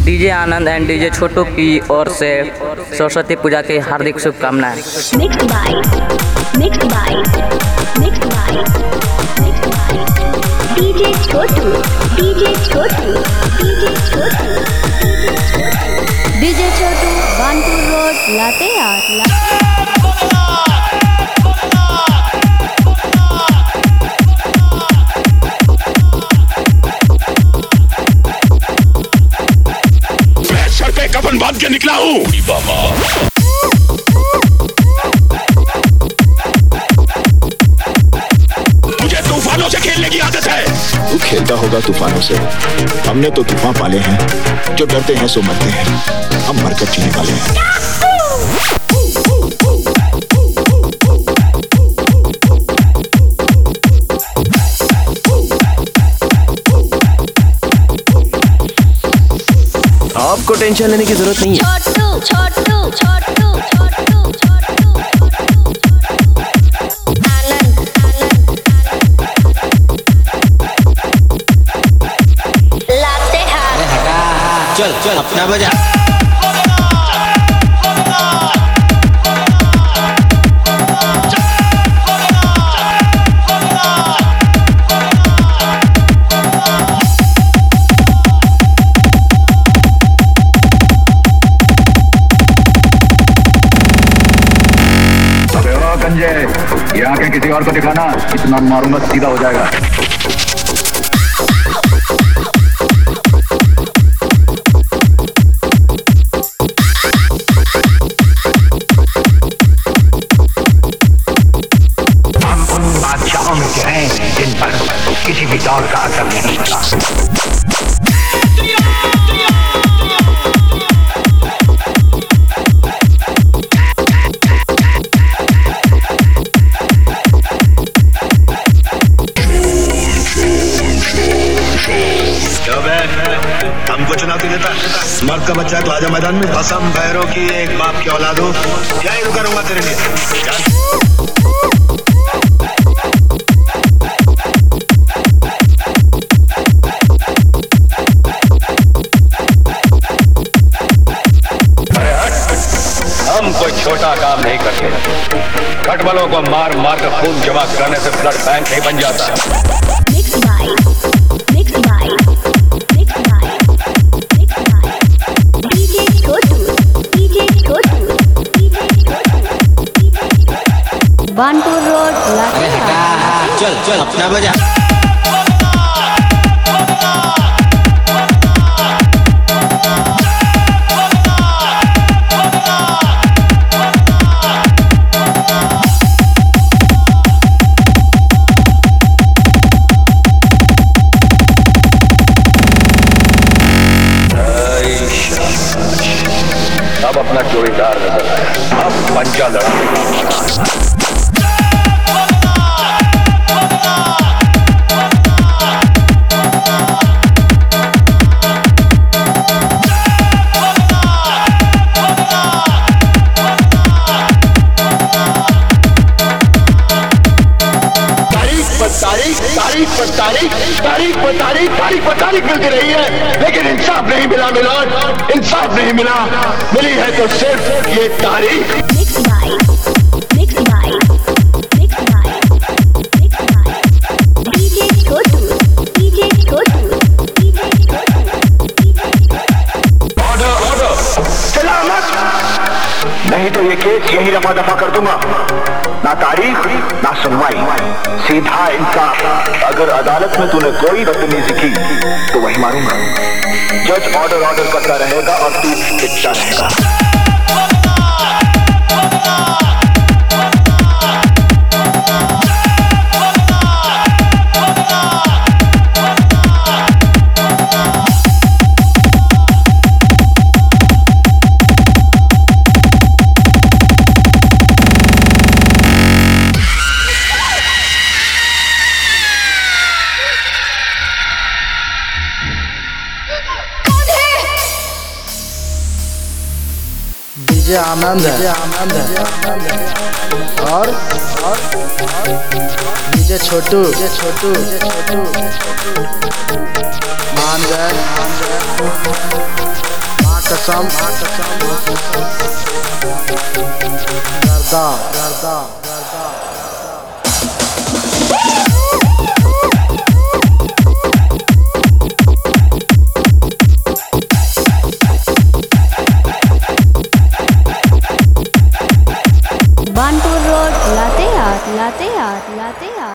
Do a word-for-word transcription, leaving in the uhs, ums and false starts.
DJ Anand and DJ Chhotu की ओर से सरस्वती पूजा की हार्दिक शुभकामनाएं। Mixed by, mixed by, mixed by, mixed by DJ Chhotu, DJ Chhotu, DJ Chhotu, DJ Chhotu, Banpur road, Latehar. कफन बांध के निकला हूँ। मुझे तूफानों से खेलने की आदत है। तू खेलता होगा तूफानों से, हमने तो तूफान पाले हैं। जो डरते हैं सो मरते हैं, हम मरकर जीने वाले हैं। आपको टेंशन लेने की जरूरत नहीं है। छोटू, छोटू, छोटू, छोटू, छोटू, आनंद, आनंद, लातेहार। चल चल अपना बजा। ये आंखें किसी और को दिखाना, इतना मारूंगा सीधा हो जाएगा। हम उन बादशाहों में से हैं जिन पर किसी भी दौर का असर नहीं होता। हमको चुनौती देता मर्द का बच्चा तो आजा मैदान में। कसम भैरों की एक बाप की औलाद हो, यही रुका रहूंगा तेरे लिए। हम कोई छोटा काम नहीं करते। खटमलों को मार मार कर खून जमा कराने से ब्लड बैंक नहीं बन जाता। Mixed by, mixed by, mixed by, mixed by DJ Chhotu, DJ Chhotu, DJ Chhotu, DJ Chhotu, Banpur road, Latehar. चल चल अपना बजा। अब अपना जोड़ीदार नजर आया, अब पंजा लड़ा। तारीख तारीख पर तारीख तारीख पर तारीख तारीख पर तारीख मिलती रही है, लेकिन इंसाफ नहीं मिला मिलोड, इंसाफ नहीं मिला। मिली है तो सिर्फ ये तारीख। Mixed by, mixed by, mixed by, mixed by DJ Chhotu, DJ Chhotu, DJ Chhotu, DJ Chhotu. Order order, सलामत। नहीं तो ये केस यही रफा दफा कर दूंगा। ना तारीख ना सुनवाई, सीधा इंसाफ। अगर अदालत में तूने कोई बदतमीजी की तो वही मारूंगा। जज ऑर्डर ऑर्डर करता रहेगा और तू पिटता रहेगा। डीजे आनंद है, आनंद है और और DJ Chhotu, DJ Chhotu, DJ Chhotu मान गए, मान गए। कसम गर्दा गर्दा बानपुर रोड लातेहार लातेहार लातेहार